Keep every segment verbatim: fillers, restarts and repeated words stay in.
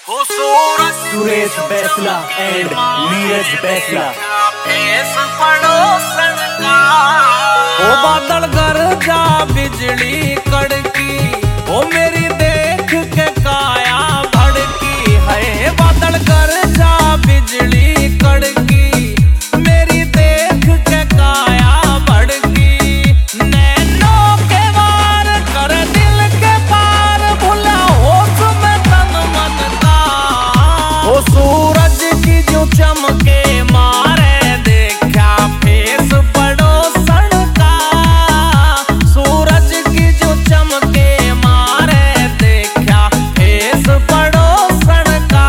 Suresh Baisla and Neeraj Baisla. ओ बादल गरजा बिजली कड़की, ओ मेरी देख के काया भड़की है। बादल गरजा बिजली कड़की, मेरी देख के काया भड़की। नैनों के वार कर दिल के पार, भुला होश में तन मन का। ओ सूरज की जो चमके मारे, देखा फेस पड़ोसन का। सूरज की जो चमके मारे, देखा फेस पड़ोसन का।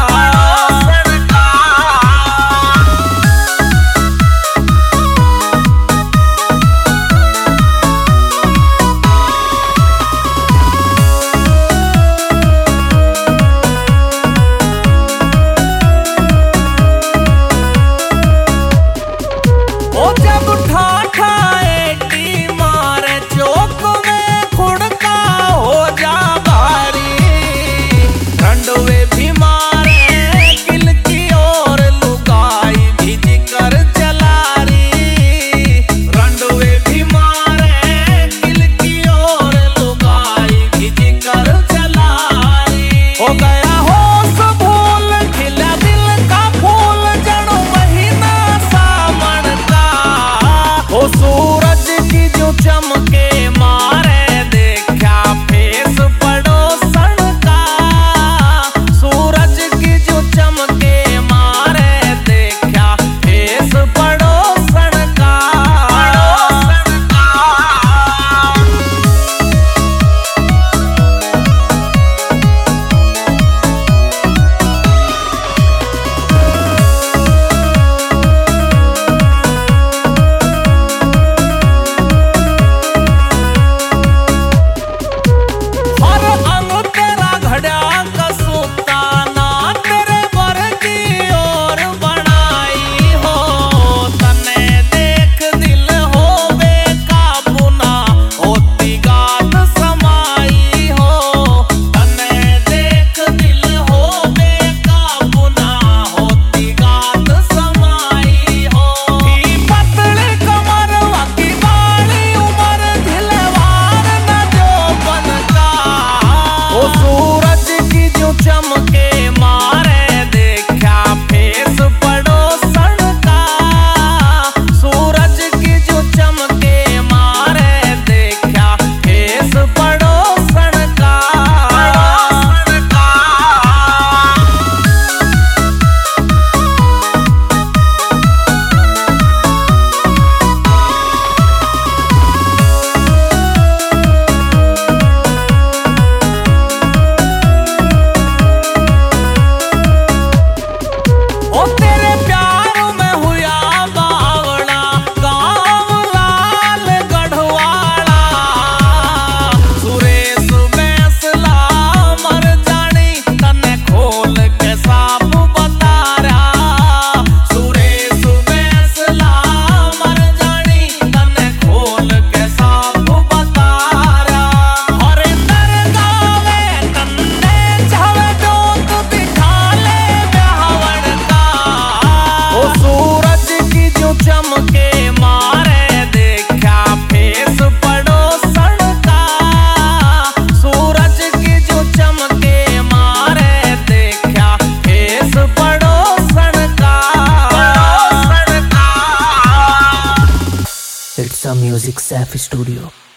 ओ जब ठाठा एटी मारे, चौक में खुड़का हो जा भारी। रंडवे भी मारे किल की ओर, लुगाई भिज कर चला री। रंडवे भी मारे किल की ओर, लुगाई भिज कर चला री। हो गया होश भूल, खिला दिल का फूल, जड़ो महीना सावन का। ओ सूरज की जो चमके मारे, देखा फेस पड़ोसन का। सूरज की जो चमके मारे, देखा फेस पड़ोसन का। हर अंग तेरा घड़ा कसूता, ना तेरे वर्गी और बनाई हो। तने देख दिल हो बेकाबू, ना होती गात समाई हो। तने देख दिल हो बेकाबू, ना होती गात समाई हो। ही पतली कमर, वाकी बाली उमर, ढिलवार न जो बनका। ओ सूरज की जो चमके मारे, देखा फेस पड़ोसन का। सूरज की जो चमके मारे, देखा फेस पड़ोसन का। ओ तेरे प्यार में हुआ बावड़ा, गाँव लाल गढ़वाड़ा। सुरेश बैसला मर जानी, तने खोल के साफ बता रहा। सुरेश बैसला मर जानी, तने खोल के साफ बता रहा। हरिंदर गावे तन्ने छावे, जोत दिखा ले ब्याहवन का। ओ सूरज की जो चमके मारे, देखा फेस पड़ोसन का। सूरज की जो चमके मारे, देखा फेस पड़ोसन का। It's a music Saif studio.